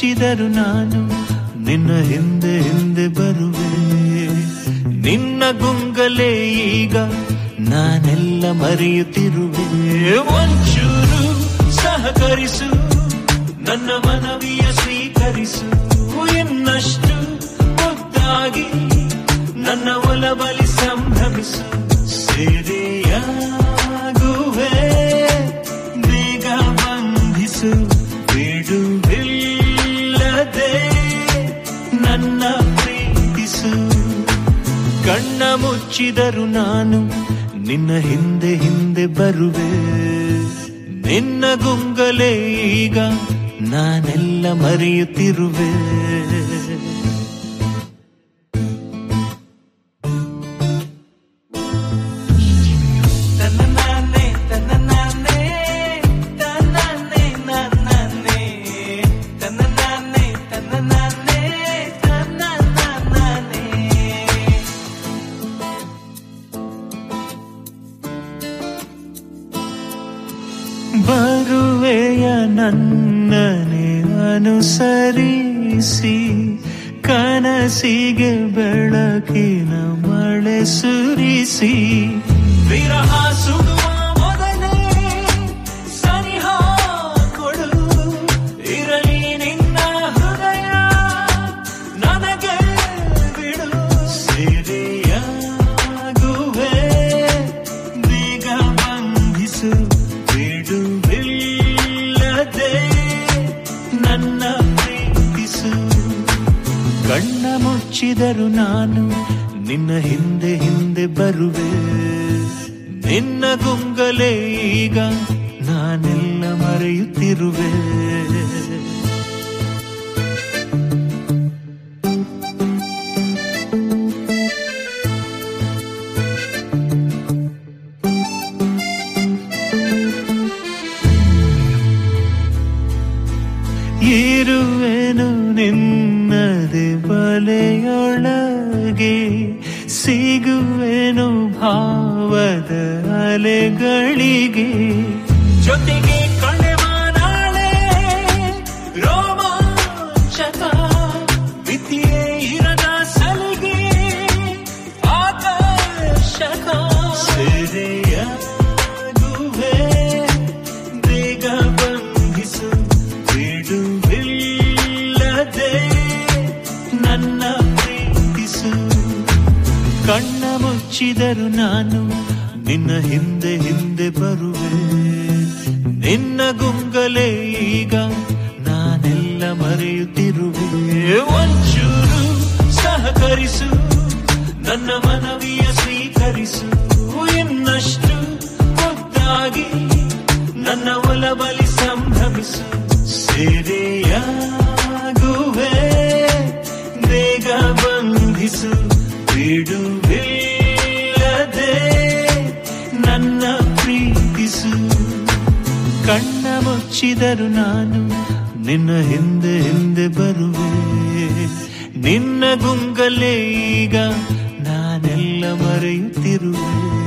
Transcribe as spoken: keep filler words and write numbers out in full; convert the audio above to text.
ಮುಚ್ಚಿದರು ನಾನು ನಿನ್ನ ಹಿಂದೆ ಹಿಂದೆ ಬರುವೆ. ನಿನ್ನ ಗುಂಗಲೇ ಈಗ ನಾನೆಲ್ಲ ಮರೆಯುತ್ತಿರುವೆ. ಒಂಚೂರು ಸಹಕರಿಸು, ನನ್ನ ಮನವಿಯ ಸ್ವೀಕರಿಸು. ಇನ್ನಷ್ಟು ಮುದ್ದಾಗಿ ನನ್ನ ಒಲಬಲಿ ಸಂಭ್ರಮಿಸು. ಸೇರೆಯಾಗುವೆ ಬೇಗ ಬಂಧಿಸು, ಬಿಡುವಿಲ್ಲದೆ ನನ್ನ ಪ್ರೀತಿಸು. ಕಣ್ಣ ಮುಚ್ಚಿದರು ನಾನು ನಿನ್ನ ಹಿಂದೆ ಹಿಂದೆ ಬರುವೆ. ನಿನ್ನ ಗುಂಗಲೇ ಈಗ ನಾನೆಲ್ಲ ಮರೆಯುತ್ತಿರುವೆ. ಬರುವೆಯ ನನ್ನನೆ ಅನುಸರಿಸಿ, ಕನಸಿಗೆ ಬೆಳಕಿನ ಮಳೆ ಸುರಿಸಿ. ವಿರಹ ಸುಡುವ ಮೊದಲೇ ಸನಿಹ ಕೊಡು, ಇರಲಿ ನಿನ್ನ ಹೃದಯ ನನಗೆ ಬಿಡು. ಸೇರೆಯಾಗುವೆ ಬೇಗ ಬಂಧಿಸು, ಬಿಡುವಿಲ್ಲದೆ ನನ್ನ ಪ್ರೀತಿಸು. ಕಣ್ಣ ಮುಚ್ಚಿದರು ನಾನು ನಿನ್ನ ಹಿಂದೆ ಹಿಂದೆ ಬರುವೆ. ನಿನ್ನ ಗುಂಗಲೇ ಈಗ ನಾನೆಲ್ಲ ಮರೆಯುತ್ತಿರುವೆ. ಇರುವೆನು ನಿನ್ನದೆ ಬಲೆಯೊಳಗೆ, ಸಿಗುವೆನು ಭಾವದ ಅಲೆಗಳಿಗೆ. ಜೊತೆಗೆ ಕಳೆವ ನಾಳೆ ರೋಮಾಂಚಕ, ಮಿತಿಯೇ ಇರದ ಸಲಿಗೆ ಆಕರ್ಷಕ. ಸೇರೆಯಾಗುವೆ ಬೇಗ ಬಂಧಿಸು, ಬಿಡುವಿಲ್ಲದೆ ನನ್ನ ಪ್ರೀತಿಸು. ಕಣ್ಣ ಮುಚ್ಚಿದರು ನಾನು ನಿನ್ನ ಹಿಂದೆ ಹಿಂದೆ ಬರುವೆ. ನಿನ್ನ ಗುಂಗಲೇ ಈಗ ನಾನೆಲ್ಲ ಮರೆಯುತ್ತಿರುವೆ. ಒಂಚೂರು ಸಹಕರಿಸು, ನನ್ನ ಮನವಿಯ ಸ್ವೀಕರಿಸು. ಇನ್ನಷ್ಟು ಮುದ್ದಾಗಿ ನನ್ನ ಒಲಬಲಿ ಸಂಭ್ರಮಿಸು. ಸೇರೆಯಾಗುವೆ ಬೇಗ ಬಂಧಿಸು, ಬಿಡುವಿಲ್ಲದೆ ನನ್ನ ಪ್ರೀತಿಸು. ಕಣ್ಣ ಮುಚ್ಚಿದರು ನಾನು ನಿನ್ನ ಹಿಂದೆ ಹಿಂದೆ ಬರುವೆ. ನಿನ್ನ ಗುಂಗಲೇ ಈಗ ನಾನೆಲ್ಲ ಮರೆಯುತ್ತಿರುವೆ.